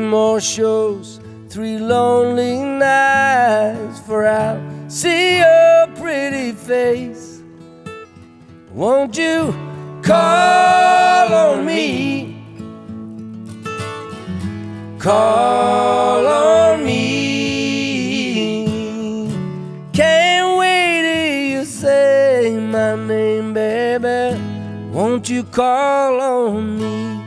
more shows, 3 lonely nights, for I'll see your pretty face. Won't you call on me? Call on me. Can't wait till you say my name, baby. Won't you call on me?